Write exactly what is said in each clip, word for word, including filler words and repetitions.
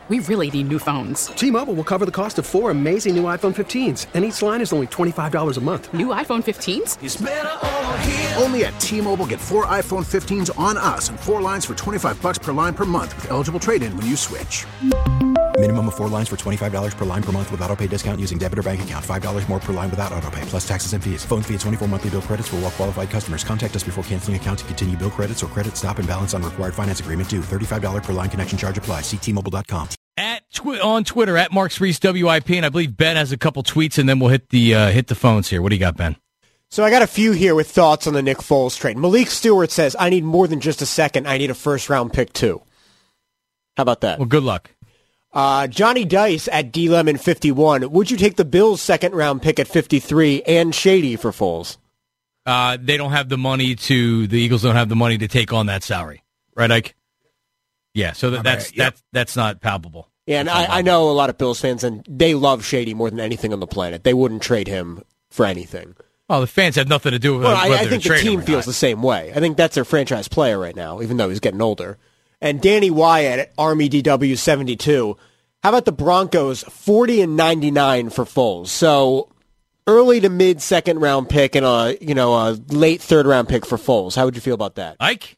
we really need new phones. T-Mobile will cover the cost of four amazing new iPhone fifteens, and each line is only twenty-five dollars a month. New iPhone fifteens? It's better over here. Only at T-Mobile, get four iPhone fifteens on us and four lines for twenty-five dollars per line per month with eligible trade-in when you switch. Minimum of four lines for twenty-five dollars per line per month with autopay discount using debit or bank account. five dollars more per line without autopay, plus taxes and fees. Phone fee at twenty-four monthly bill credits for well-qualified customers. Contact us before canceling account to continue bill credits or credit stop and balance on required finance agreement due. thirty-five dollars per line connection charge applies. See T Mobile dot com. At twi- on Twitter, at Mark Reese W I P, and I believe Ben has a couple tweets, and then we'll hit the uh, hit the phones here. What do you got, Ben? So I got a few here with thoughts on the Nick Foles trade. Malik Stewart says, I need more than just a second. I need a first-round pick, too. How about that? Well, good luck. Uh, Johnny Dice at D Lemon fifty-one. Would you take the Bills' second-round pick at fifty-three and Shady for Foles? Uh, they don't have the money to, the Eagles don't have the money to take on that salary. Right, Ike? Yeah, so that, that's, yep. that's, that's not palpable. Yeah, and I, I know a lot of Bills fans, and they love Shady more than anything on the planet. They wouldn't trade him for anything. Well, the fans have nothing to do with it. Well, I, I think the team feels the same way. I think that's their franchise player right now, even though he's getting older. And Danny Wyatt at Army D W seventy-two. How about the Broncos, forty and ninety-nine for Foles? So early to mid second round pick and a you know a late third round pick for Foles. How would you feel about that, Ike?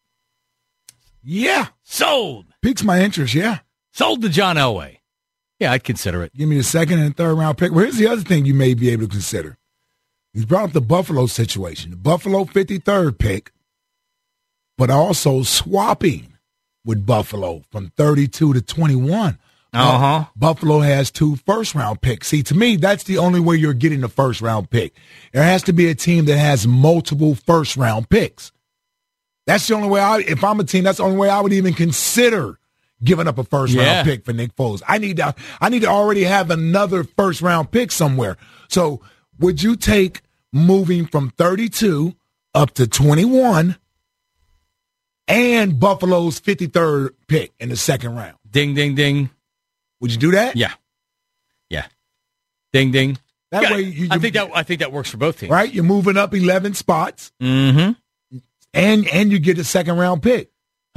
Yeah, sold. Piques my interest. Yeah, sold to John Elway. Yeah, I'd consider it. Give me the second and third round pick. Well, here's the other thing you may be able to consider. He's brought up the Buffalo situation, the Buffalo fifty-third pick, but also swapping with Buffalo from thirty-two to twenty-one. Uh-huh. Buffalo has two first-round picks. See, to me, that's the only way you're getting the first-round pick. There has to be a team that has multiple first-round picks. That's the only way I, if I'm a team, that's the only way I would even consider giving up a first-round yeah. pick for Nick Foles. I need to, I need to already have another first-round pick somewhere. So would you take moving from thirty-two up to twenty-one and Buffalo's fifty-third pick in the second round? Ding, ding, ding. Would you do that? Yeah, yeah. Ding, ding. That yeah, way, you, I think that I think that works for both teams. Right, you're moving up eleven spots, mm-hmm. and and you get a second round pick.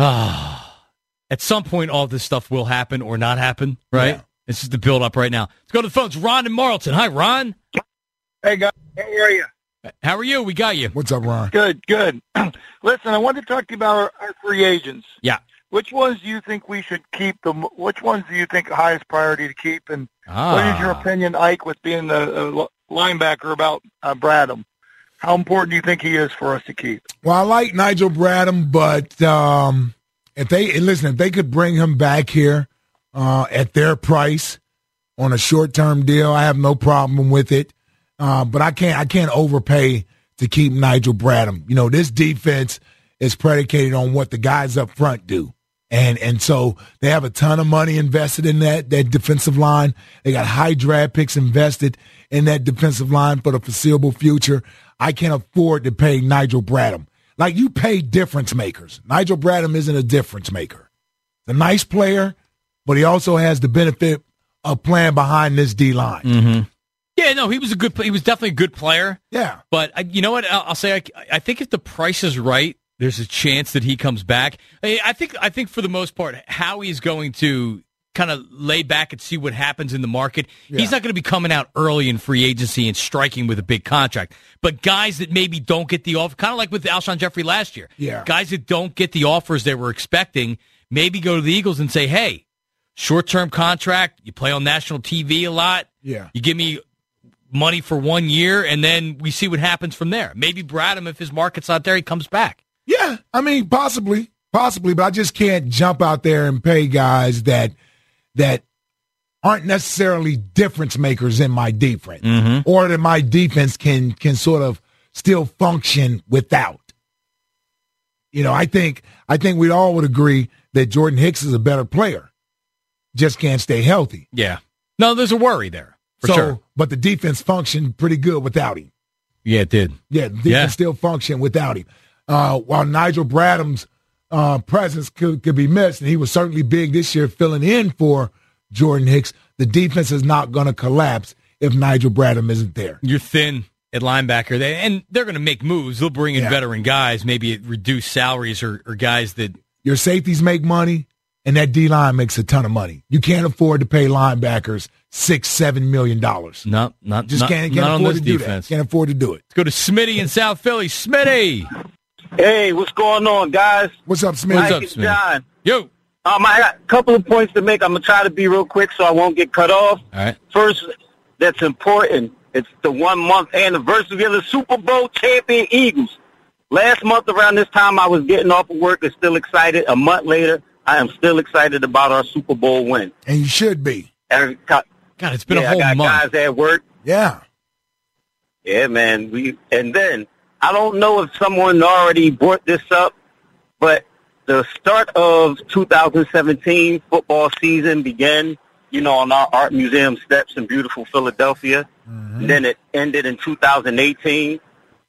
Ah, at some point, all this stuff will happen or not happen. Right. Yeah. This is the build up right now. Let's go to the phones. Ron and Marlton. Hi, Ron. Hey guys, how are you? How are you? We got you. What's up, Ron? Good, good. Listen, I wanted to talk to you about our, our free agents. Yeah. Which ones do you think we should keep? The which ones do you think highest priority to keep? And ah. what is your opinion, Ike, with being the uh, linebacker about uh, Bradham? How important do you think he is for us to keep? Well, I like Nigel Bradham, but um, if they and listen, if they could bring him back here uh, at their price on a short-term deal, I have no problem with it. Uh, but I can't I can't overpay to keep Nigel Bradham. You know, this defense is predicated on what the guys up front do. And and so they have a ton of money invested in that, that defensive line. They got high draft picks invested in that defensive line for the foreseeable future. I can't afford to pay Nigel Bradham. Like, you pay difference makers. Nigel Bradham isn't a difference maker. He's a nice player, but he also has the benefit of playing behind this D-line. Mm-hmm. Yeah, no, he was a good. He was definitely a good player. Yeah, but uh, you know what? I'll, I'll say I, I think if the price is right, there's a chance that he comes back. I, I think. I think for the most part, how he's going to kind of lay back and see what happens in the market. Yeah. He's not going to be coming out early in free agency and striking with a big contract. But guys that maybe don't get the offer, kind of like with Alshon Jeffrey last year. Yeah, guys that don't get the offers they were expecting, maybe go to the Eagles and say, "Hey, short-term contract. You play on national T V a lot. Yeah, you give me money for one year, and then we see what happens from there. Maybe Bradham, if his market's not there, he comes back." Yeah, I mean, possibly, possibly, but I just can't jump out there and pay guys that that aren't necessarily difference makers in my defense, mm-hmm. or that my defense can can sort of still function without. You know, I think I think we all would agree that Jordan Hicks is a better player, just can't stay healthy. Yeah, no, there's a worry there. For so, sure. But the defense functioned pretty good without him. Yeah, it did. Yeah, the defense yeah. still functioned without him. Uh, while Nigel Bradham's uh, presence could, could be missed, and he was certainly big this year filling in for Jordan Hicks, the defense is not going to collapse if Nigel Bradham isn't there. You're thin at linebacker, they, and they're going to make moves. They'll bring in yeah. veteran guys, maybe reduce salaries or, or guys that... Your safeties make money, and that D-line makes a ton of money. You can't afford to pay linebackers six, seven million dollars. No, not Just not, can't, can't not on afford this to do defense. that. Can't afford to do it. Let's go to Smitty in South Philly. Smitty, Hey, what's going on, guys? What's up, Smith? what's Mike up, and Smitty? John. Yo, Um, I got a couple of points to make. I'm going to try to be real quick so I won't get cut off. all right. First, that's important. It's the one-month anniversary of the Super Bowl champion Eagles. Last month around this time, I was getting off of work and still excited. A month later, I am still excited about our Super Bowl win. And you should be. And, God, God, it's been yeah, a whole I got month. guys at work. Yeah. Yeah, man. We and then I don't know if someone already brought this up, but the start of two thousand seventeen football season began, you know, on our Art Museum steps in beautiful Philadelphia. Mm-hmm. And then it ended in two thousand eighteen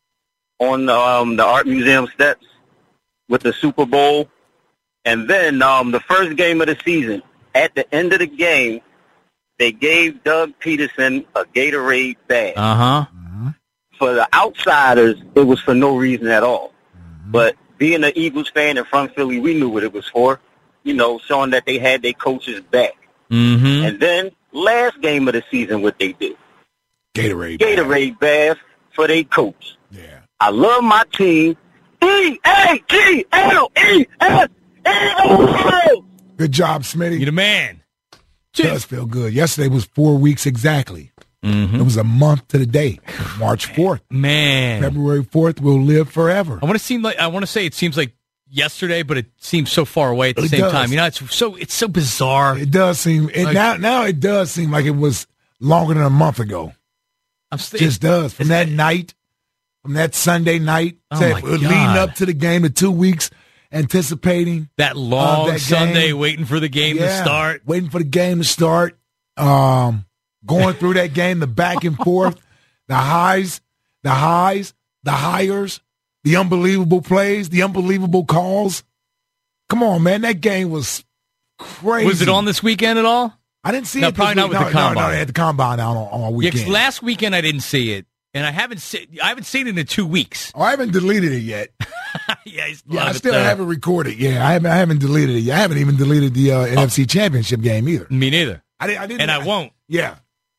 on um, the Art Museum steps with the Super Bowl. And then um, the first game of the season, at the end of the game, they gave Doug Peterson a Gatorade bag. Uh-huh. For the outsiders, it was for no reason at all. Mm-hmm. But being an Eagles fan and from Philly, we knew what it was for, you know, showing that they had their coaches back. Mm-hmm. And then last game of the season, what they did. Gatorade. Gatorade bath for their coach. Yeah. I love my team. E A G L E S Eagles! Good job, Smitty. You the man. It does feel good. Yesterday was four weeks exactly. Mm-hmm. It was a month to the day. March fourth. Man. February fourth will live forever. I want to seem like I want to say it seems like yesterday, but it seems so far away at the It same does. time. You know, it's so it's so bizarre. It does seem it, Like- now. Now it does seem like it was longer than a month ago. I'm st- Just does from that night, from that Sunday night, Oh say, my leading God. up to the game, the two weeks anticipating that long uh, that Sunday game. waiting for the game to Yeah, start. waiting for the game to start, um, going through that game, the back and forth, the highs, the highs, the hires, the unbelievable plays, the unbelievable calls. Come on, man, that game was crazy. Was it on this weekend at all? I didn't see No, it. probably this not week. with the no, No, combine. no, they had the combine out on, on Yeah, weekend. 'cause last weekend I didn't see it, and I haven't se- I haven't seen it in two weeks. oh, I haven't deleted it yet. yeah, I still Yeah, I have it still there. haven't recorded. Yeah, I haven't. I haven't deleted it. yet. I haven't even deleted the uh, N F C Championship game either. Me neither. I, did, I didn't, And I won't. Yeah,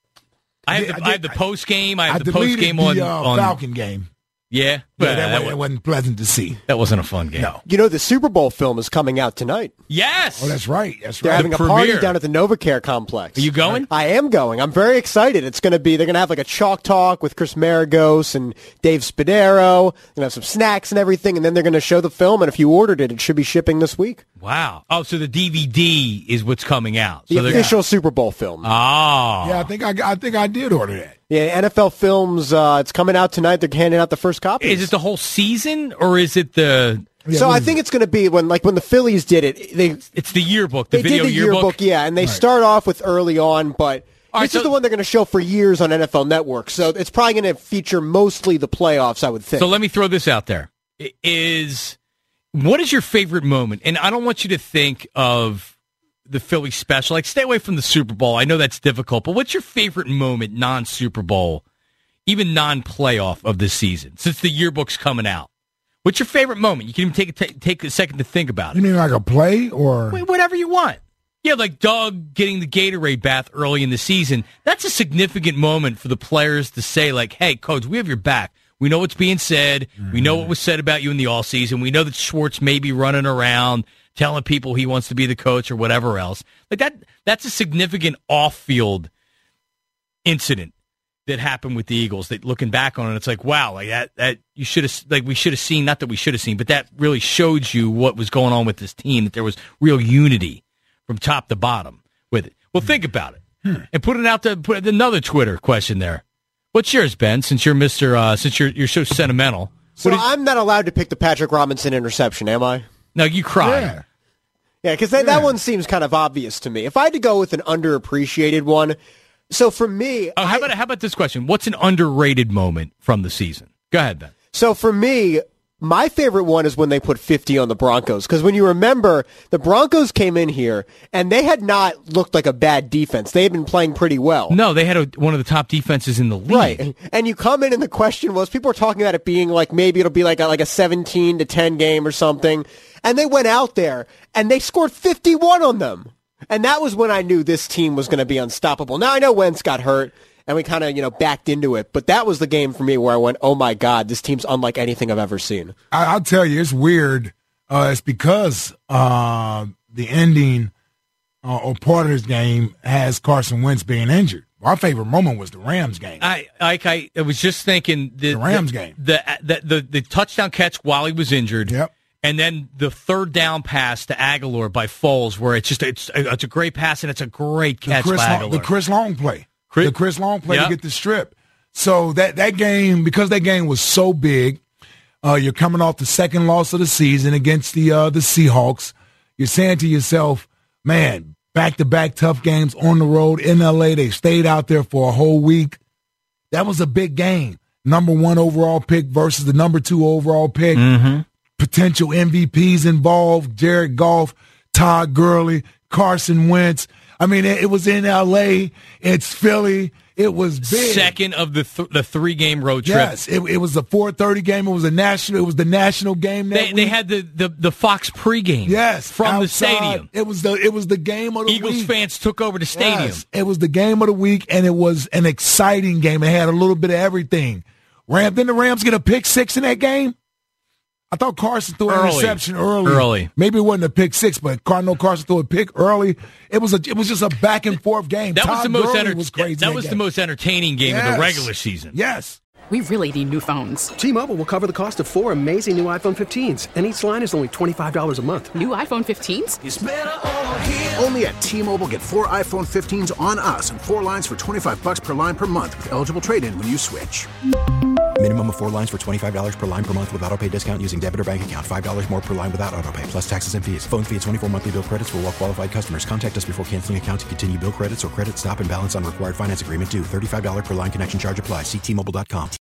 I have did- the, I I have did- the post game. I I have the deleted post game the on, uh, on Falcon game. Yeah, but Yeah, that, that, wa- wa- that wasn't pleasant to see. that wasn't a fun game. No. You know, the Super Bowl film is coming out tonight. Yes. Oh, that's right. That's They're right. having a premiere. party down at the NovaCare complex. Are you going? I am going. I'm very excited. It's going to be, they're going to have like a chalk talk with Chris Maragos and Dave Spadaro. They're going to have some snacks and everything, and then they're going to show the film, and if you ordered it, it should be shipping this week. Wow. Oh, so the D V D is what's coming out. The So they're- official Super Bowl film. Oh. Yeah, I think I, I think I did order that. Yeah, N F L Films, uh, it's coming out tonight. They're handing out the first copy. Is it the whole season or is it the? Yeah, so what I is think it? it's going to be when, like, when the Phillies did it, they It's the yearbook. The they video did the yearbook. yeah, and they Right. start off with early on, but All right, this so- is the one they're going to show for years on N F L Network. So it's probably going to feature mostly the playoffs, I would think. So let me throw this out there. I- Is what is your favorite moment? And I don't want you to think of the Philly special. Like, stay away from the Super Bowl. I know that's difficult, but what's your favorite moment, non-Super Bowl, even non-playoff of this season, since the yearbook's coming out? What's your favorite moment? You can even take a, ta- take a second to think about You it. mean like a play or? Wait, whatever you want. Yeah, like Doug getting the Gatorade bath early in the season. That's a significant moment for the players to say, like, hey, coach, we have your back. We know what's being said. Mm-hmm. We know what was said about you in the all season. We know that Schwartz may be running around telling people he wants to be the coach or whatever else. Like that that's a significant off-field incident that happened with the Eagles. That looking back on it, it's like, wow, like that that you should have like we should have seen, not that we should have seen, but that really showed you what was going on with this team, that there was real unity from top to bottom with it. Well, think about it. Hmm. And put it out to put another Twitter question there. What's yours, Ben? Since you're Mister Uh, since you're you're so sentimental. so What did- I'm not allowed to pick the Patrick Robinson interception, am I? no, you cried. Yeah. Yeah, because that, that one seems kind of obvious to me. If I had to go with an underappreciated one, so for me, Oh, how I- about how about this question? What's an underrated moment from the season? Go ahead, Ben. so for me, My favorite one is when they put fifty on the Broncos, because when you remember, the Broncos came in here, and they had not looked like a bad defense. They had been playing pretty well. No, they had a, one of the top defenses in the league. Right, and you come in, and the question was, people were talking about it being like, maybe it'll be like a, like a seventeen to ten game or something, and they went out there, and they scored fifty-one on them. And that was when I knew this team was going to be unstoppable. Now, I know Wentz got hurt, and we kind of, you know, backed into it. But that was the game for me where I went, oh, my God, this team's unlike anything I've ever seen. I, I'll tell you, it's weird. Uh, it's because uh, the ending uh, or part of this game has Carson Wentz being injured. Our favorite moment was the Rams game. I I, I, I was just thinking the, the Rams the, game. The, the, the, the touchdown catch while he was injured. Yep. And then the third down pass to Aguilar by Foles, where it's just it's it's a great pass and it's a great catch the Chris by Long, Aguilar. the Chris Long play. Chris, the Chris Long play yep. to get the strip. So that, that game, because that game was so big, uh, you're coming off the second loss of the season against the uh, the Seahawks. You're saying to yourself, man, back-to-back tough games on the road in L A. They stayed out there for a whole week. That was a big game. Number one overall pick versus the number two overall pick. Mm-hmm. Potential M V Ps involved, Jared Goff, Todd Gurley, Carson Wentz. I mean, it, it was in L A. It's Philly. It was big. Second of the th- the three game road trip. Yes, it, it was a four thirty game. It was a national. It was the national game. That they, week. they had the, the, the Fox pregame. Yes, from outside. the stadium. It was the it was the game of the Eagles week. fans took over the stadium. Yes, it was the game of the week, and it was an exciting game. It had a little bit of everything. Ram. Then the Rams get a pick six in that game. I thought Carson threw an Early. interception early. Early. Maybe it wasn't a pick six, but Cardinal Carson threw a pick early. It was a it was just a back and forth game. That Todd was the most Gurley enter- was crazy. That, that was game. the most entertaining game yes. of the regular season. Yes. We really need new phones. T-Mobile will cover the cost of four amazing new iPhone fifteens, and each line is only twenty-five dollars a month. New iPhone fifteens? It's better over here. Only at T-Mobile, get four iPhone fifteens on us and four lines for twenty-five bucks per line per month with eligible trade-in when you switch. Minimum of four lines for twenty-five dollars per line per month with autopay discount using debit or bank account. five dollars more per line without autopay, plus taxes and fees. Phone fee at twenty-four monthly bill credits for well-qualified customers. Contact us before canceling account to continue bill credits or credit stop and balance on required finance agreement due. thirty-five dollars per line connection charge applies. See T Mobile dot com.